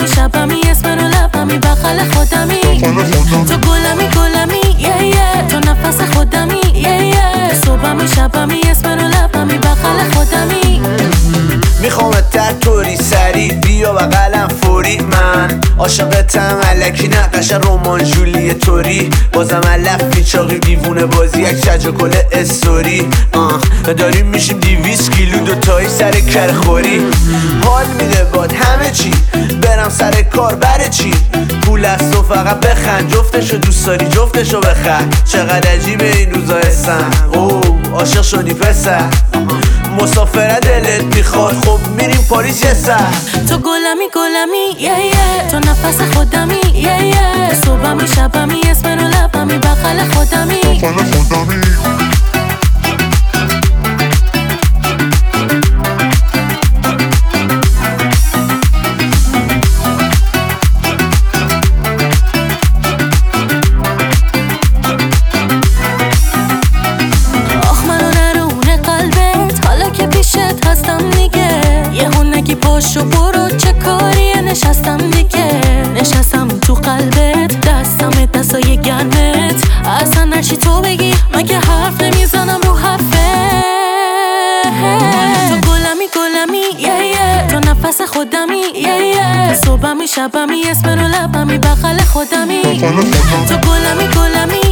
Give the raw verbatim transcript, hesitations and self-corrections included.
شبمی اسم رو لبمی بغل خودمی تو گلمی گلمی یه یه تو نفس خودمی یه یه صبحمی شبمی اسم رو لبمی بغل خودمی میخوامت در طوری سری بیا بغلم فوری من عاشقتم الکی نه قشن رمان جولی توری بازم علف میچاقی دیوونه بازی یک شج کل استوری آه داریم میشیم دیویس کیلو دوتایی سر کرخوری حال میده باد همه چی برم سر کار بره چی پول است و فقط بخند جفتشو دوست داری جفتشو بخند چقدر عجیبه این روزا هستن اوه عاشق شدی پسر مسافره دلت میخواد خب میریم پاریس یه سر تو گلمی گلمی یه یه تو نفس خودمی یه یه صبحمی شبمی اسم رو لبمی بغل خودمی پاشو برو چه کاریه نشستم دیگه نشستم تو قلبت دستم دستای گرمت اصلا نشی تو بگی مگه حرف نمیزنم رو حرفه تو گلمی گلمی یه یه تو نفس خودمی یه یه صبحمی شبمی اسم رو لبمی بغل خودمی تو گلمی گلمی